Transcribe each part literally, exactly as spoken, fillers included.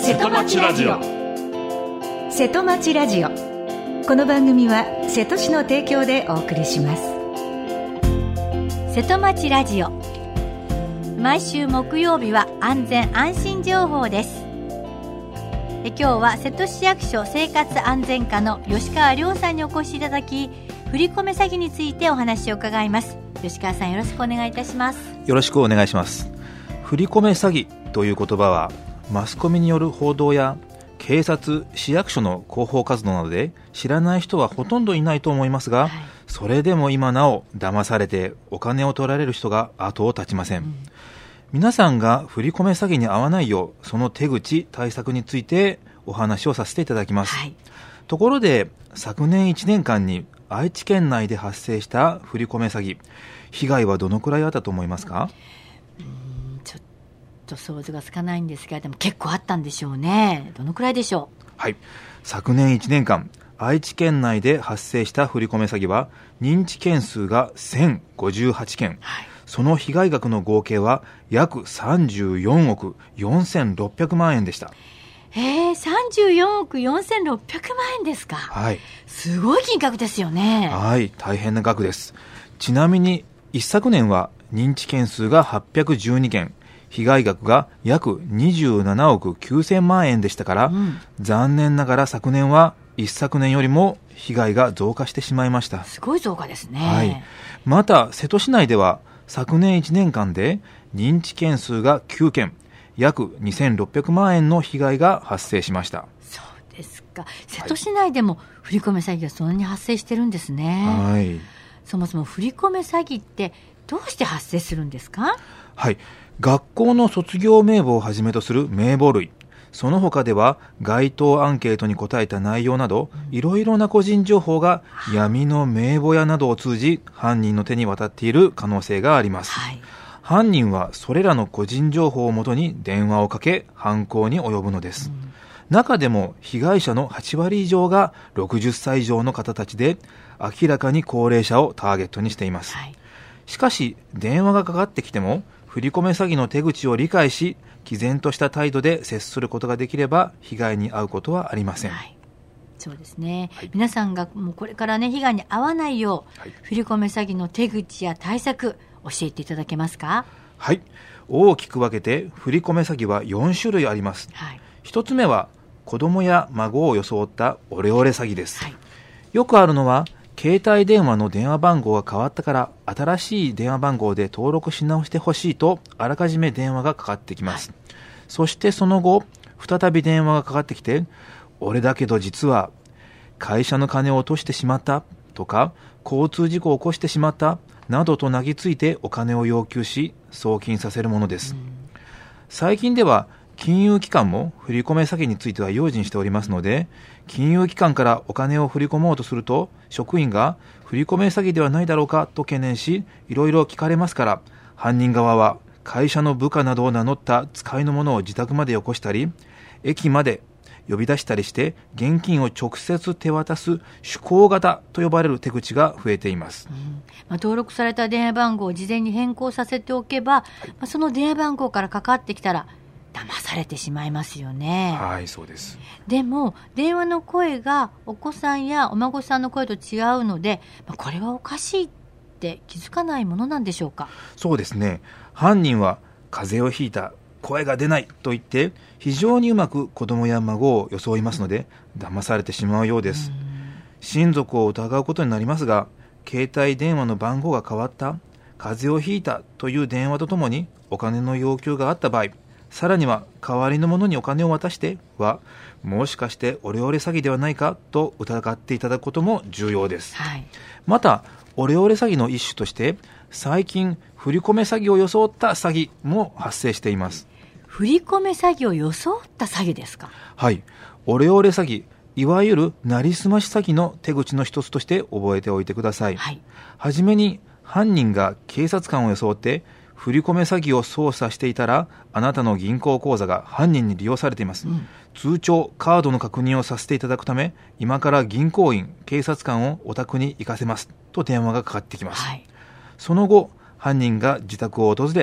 瀬戸町ラジオ。 瀬戸町ラジオ、この番組は瀬戸市の提供でお送りします。 瀬戸町ラジオ、毎週木曜日は安全安心情報です。え今日は瀬戸市役所生活安全課の吉川亮さんにお越しいただき、振り込め詐欺についてお話を伺います。吉川さん、よろしくお願いいたします。 よろしくお願いします。振り込め詐欺という言葉はマスコミによる報道や警察、市役所の広報活動などで知らない人はほとんどいないと思いますが、はい、それでも今なお騙されてお金を取られる人が後を絶ちません、うん、皆さんが振り込め詐欺に遭わないよう、その手口、対策についてお話をさせていただきます、はい、ところで昨年いちねんかんに愛知県内で発生した振り込め詐欺、被害はどのくらいあったと思いますか？ うーんちょっと想像がつかないんですが、でも結構あったんでしょうね。どのくらいでしょう？ はい、昨年いちねんかん愛知県内で発生した振り込め詐欺は認知件数がせんごじゅうはちけん、はい、その被害額の合計は約さんじゅうよんおくよんせんろっぴゃくまんえんでした。 えー、さんじゅうよんおくよんせんろっぴゃくまんえんですか。 はい、 すごい金額ですよね。 はい、大変な額です。ちなみに一昨年は認知件数がはっぴゃくじゅうにけん、被害額が約にじゅうななおくきゅうせんまんえんでしたから、うん、残念ながら昨年は一昨年よりも被害が増加してしまいました。 すごい増加ですね、 はい、また瀬戸市内では昨年いちねんかんで認知件数がきゅうけん、約にせんろっぴゃくまんえんの被害が発生しました。 そうですか。瀬戸市内でも振り込め詐欺がそんなに発生してるんですね。 はい、 そもそも振り込め詐欺ってどうして発生するんですか？ はい、学校の卒業名簿をはじめとする名簿類、その他では街頭アンケートに答えた内容など、いろいろな個人情報が闇の名簿屋などを通じ犯人の手に渡っている可能性があります、はい、犯人はそれらの個人情報をもとに電話をかけ犯行に及ぶのです、うん、中でも被害者のはちわり以上がろくじゅっさい以上の方たちで、明らかに高齢者をターゲットにしています、はい、しかし電話がかかってきても振り込め詐欺の手口を理解し、毅然とした態度で接することができれば被害に遭うことはありません、はい、 そうですね、はい、皆さんがもうこれからね被害に遭わないよう、はい、振り込め詐欺の手口や対策教えていただけますか？ はい、大きく分けて振り込め詐欺はよんしゅるいあります、はい、ひとつめは子供や孫を装ったオレオレ詐欺です、はい、よくあるのは携帯電話の電話番号が変わったから新しい電話番号で登録し直してほしいとあらかじめ電話がかかってきます、はい、そしてその後再び電話がかかってきて、俺だけど実は会社の金を落としてしまったとか交通事故を起こしてしまったなどとなぎついてお金を要求し送金させるものです、うん、最近では金融機関も振り込め詐欺については用心しておりますので、金融機関からお金を振り込もうとすると職員が振り込め詐欺ではないだろうかと懸念し、いろいろ聞かれますから、犯人側は会社の部下などを名乗った使いの者を自宅までよこしたり、駅まで呼び出したりして現金を直接手渡す手工型と呼ばれる手口が増えています、うんまあ、登録された電話番号を事前に変更させておけば、はいまあ、その電話番号からかかってきたら騙されてしまいますよね。 はい、そうです。 でも電話の声がお子さんやお孫さんの声と違うので、まあ、これはおかしいって気づかないものなんでしょうか？ そうですね。犯人は風邪をひいた、声が出ないと言って非常にうまく子供や孫を装いますので、騙されてしまうようです。親族を疑うことになりますが、携帯電話の番号が変わった、風邪をひいたという電話とともにお金の要求があった場合、さらには代わりの者にお金を渡しては、もしかしてオレオレ詐欺ではないかと疑っていただくことも重要です、はい、またオレオレ詐欺の一種として最近振り込め詐欺を装った詐欺も発生しています。 振り込め詐欺を装った詐欺ですか？ はい、オレオレ詐欺、いわゆるなりすまし詐欺の手口の一つとして覚えておいてください、はい、はじめに犯人が警察官を装って振り込め詐欺を操作していたら、あなたの銀行口座が犯人に利用されています、うん、通帳カードの確認をさせていただくため、今から銀行員警察官をお宅に行かせますと電話がかかってきます、はい、その後犯人が自宅を訪れ、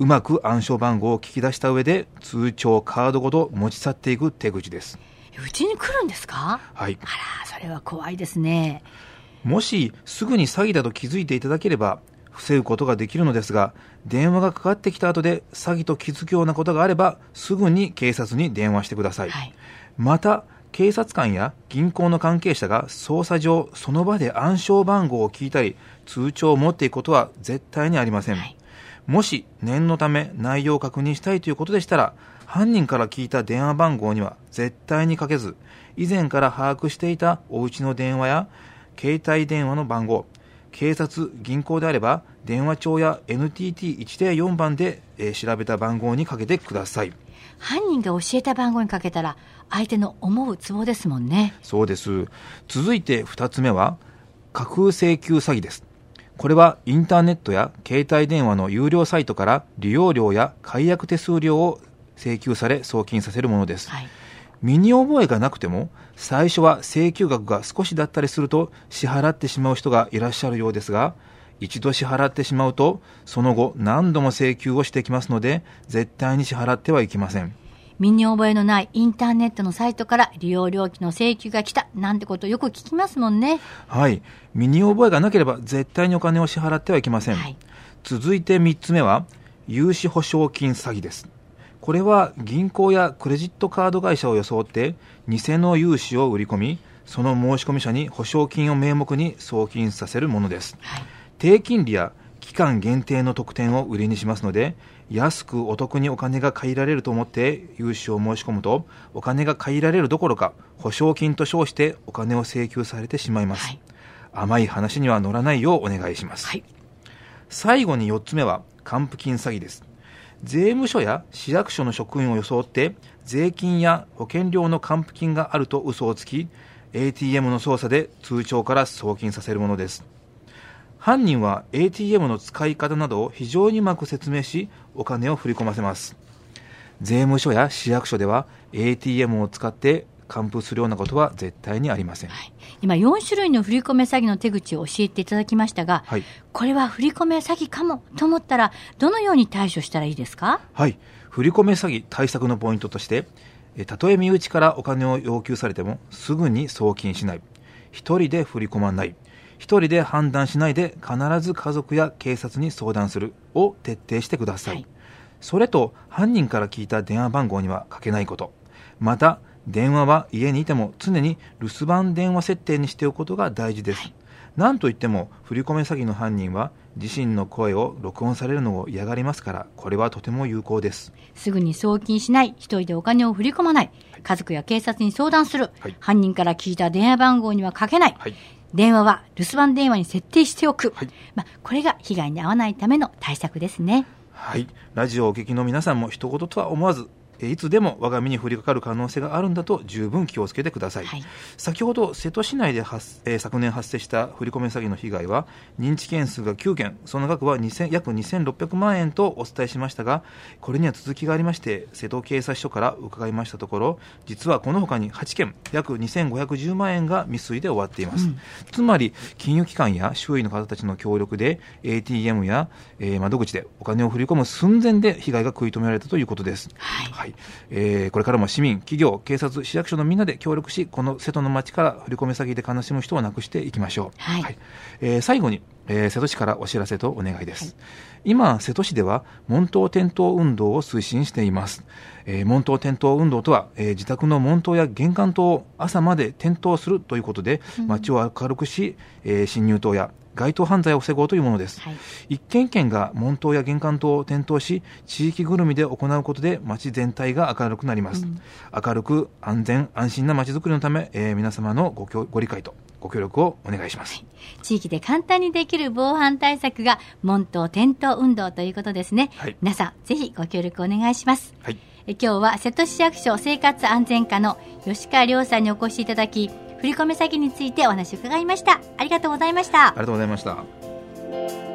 うまく暗証番号を聞き出した上で通帳カードごと持ち去っていく手口です。 うちに来るんですか？ はい。 あら、それは怖いですね。 もしすぐに詐欺だと気づいていただければ防ぐことができるのですが、電話がかかってきた後で詐欺と気づくようなことがあればすぐに警察に電話してください。はい、また警察官や銀行の関係者が捜査上その場で暗証番号を聞いたり通帳を持っていくことは絶対にありません。はい、もし念のため内容を確認したいということでしたら、犯人から聞いた電話番号には絶対にかけず、以前から把握していたお家の電話や携帯電話の番号、警察、銀行であれば電話帳や エヌティーティーいちゼロよん 番で、えー、調べた番号にかけてください。 犯人が教えた番号にかけたら相手の思うツボですもんね。 そうです。続いてふたつめは架空請求詐欺です。これはインターネットや携帯電話の有料サイトから利用料や解約手数料を請求され送金させるものです。はい、身に覚えがなくても最初は請求額が少しだったりすると支払ってしまう人がいらっしゃるようですが、一度支払ってしまうとその後何度も請求をしてきますので絶対に支払ってはいけません。 身に覚えのないインターネットのサイトから利用料金の請求が来たなんてことよく聞きますもんね。 はい、身に覚えがなければ絶対にお金を支払ってはいけません。はい、続いてみっつめは融資保証金詐欺です。これは銀行やクレジットカード会社を装って偽の融資を売り込み、その申込者に保証金を名目に送金させるものです。はい、低金利や期間限定の特典を売りにしますので、安くお得にお金が借りられると思って融資を申し込むと、お金が借りられるどころか保証金と称してお金を請求されてしまいます。はい、甘い話には乗らないようお願いします。はい、最後によっつめは還付金詐欺です。税務署や市役所の職員を装って税金や保険料の還付金があると嘘をつき、 エーティーエム の操作で通帳から送金させるものです。犯人は エーティーエム の使い方などを非常にうまく説明し、お金を振り込ませます。税務署や市役所では エーティーエム を使って還付するようなことは絶対にありません。はい、 今よん種類の振り込め詐欺の手口を教えていただきましたが、はい、これは振り込め詐欺かもと思ったらどのように対処したらいいですか？ はい、振り込め詐欺対策のポイントとして、たとえ身内からお金を要求されてもすぐに送金しない、一人で振り込まない、一人で判断しないで必ず家族や警察に相談するを徹底してください。はい、それと犯人から聞いた電話番号にはかけないこと、また電話は家にいても常に留守番電話設定にしておくことが大事です。はい、なんといっても振り込め詐欺の犯人は自身の声を録音されるのを嫌がりますから、これはとても有効です。 すぐに送金しない、一人でお金を振り込まない、家族や警察に相談する、はい、犯人から聞いた電話番号にはかけない、はい、電話は留守番電話に設定しておく、はい、まあ、これが被害に遭わないための対策ですね。 はい、ラジオをお聞きの皆さんも一言とは思わず、いつでも我が身に降りかかる可能性があるんだと十分気をつけてください。はい、先ほど瀬戸市内で発、えー、昨年発生した振り込め詐欺の被害は認知件数がきゅうけん、その額はにせん約にせんろっぴゃくまんえんとお伝えしましたが、これには続きがありまして、瀬戸警察署から伺いましたところ、実はこの他にはちけん約にせんごひゃくじゅうまんえんが未遂で終わっています。うん、つまり金融機関や周囲の方たちの協力で エーティーエム や、えー、窓口でお金を振り込む寸前で被害が食い止められたということです。はいはい、えー、これからも市民、企業、警察、市役所のみんなで協力し、この瀬戸の町から振り込め詐欺で悲しむ人をなくしていきましょう。はいはい、えー、最後に、えー、瀬戸市からお知らせとお願いです。はい、今瀬戸市では門頭転倒運動を推進しています。えー、門頭転倒運動とは、えー、自宅の門頭や玄関灯を朝まで転倒するということで、うん、街を明るくし、えー、侵入灯や街頭犯罪を防ごうというものです。はい、一軒一軒が門頭や玄関灯を点灯し、地域ぐるみで行うことで街全体が明るくなります。うん、明るく安全安心な街づくりのため、えー、皆様の ご, ご理解とご協力をお願いします。はい、 地域で簡単にできる防犯対策が門頭点灯運動ということですね。はい、皆さんぜひご協力お願いします。はい、え今日は瀬戸市役所生活安全課の吉川亮さんにお越しいただき、振り込め詐欺についてお話を伺いました。ありがとうございました。 ありがとうございました。